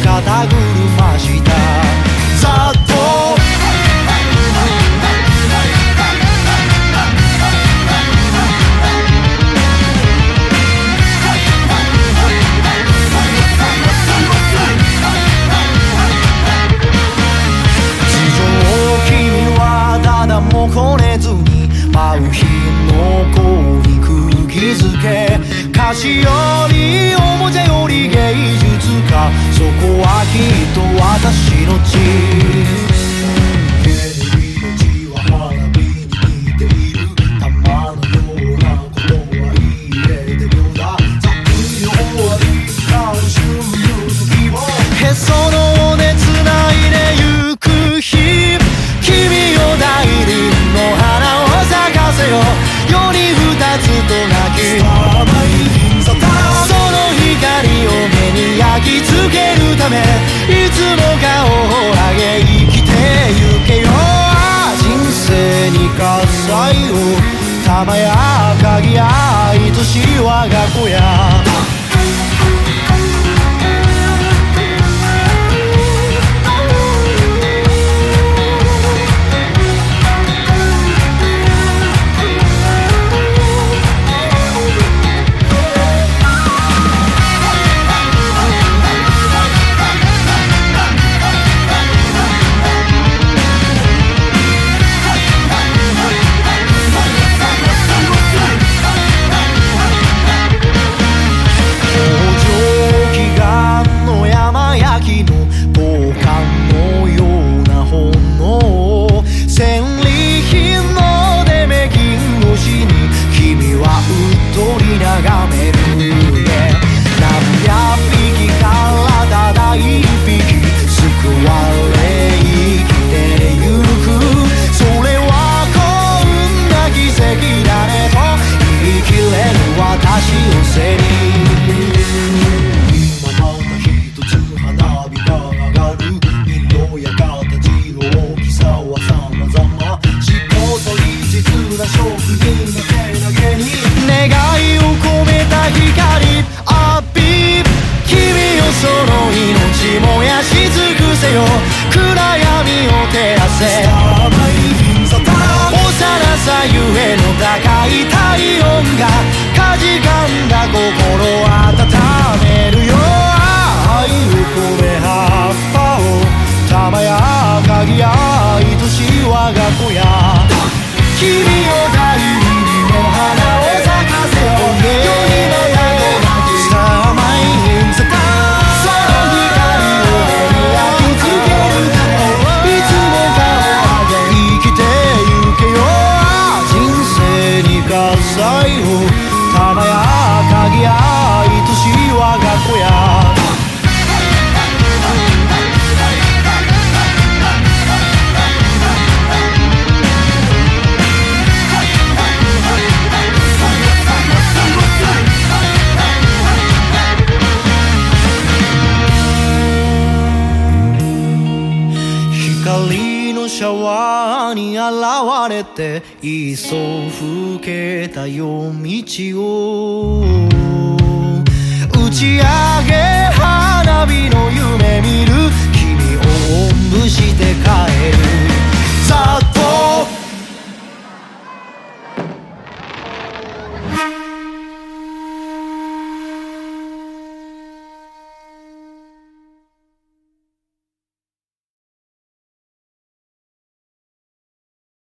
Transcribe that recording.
肩車したざっともこねずに舞う日の子に釘付け歌詞よりおもちゃより芸術家そこはきっと私の血テレビの血は花火に似ている玉のようなことは言えてるだざっくり終わりかうしゅう月をへその緒で繋いでゆく日君を大輪の花を咲かせよ世に二つとなきその光を目に焼き付けるためいつも顔を上げ生きてゆけよ人生に喝采を玉や鍵や愛しい我が子やいっそ更けた夜道を打ち上